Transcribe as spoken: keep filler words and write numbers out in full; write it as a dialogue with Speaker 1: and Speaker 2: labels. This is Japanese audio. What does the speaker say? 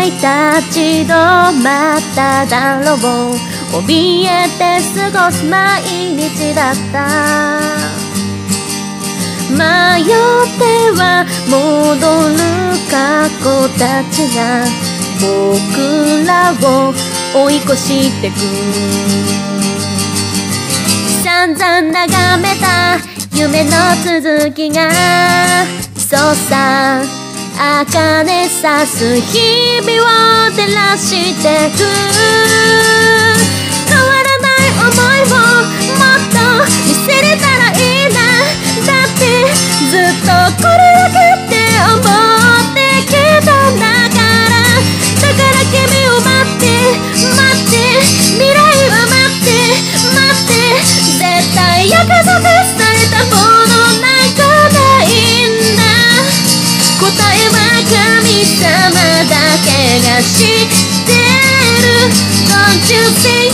Speaker 1: 立ち止まっただろう。怯えて過ごす毎日だった。迷っては戻る過去たちが僕らを追い越してく。散々眺めた夢の続きが、そうさ茜さす日々を照らしてく。変わらない想いをもっと見せれたらいいな。だってずっとこれだけって思ってきたんだから。だから君を待って待って、未来は待って待って、絶対約束されたものなんかないんだ。答えは神様だけが知ってる。 Don't you see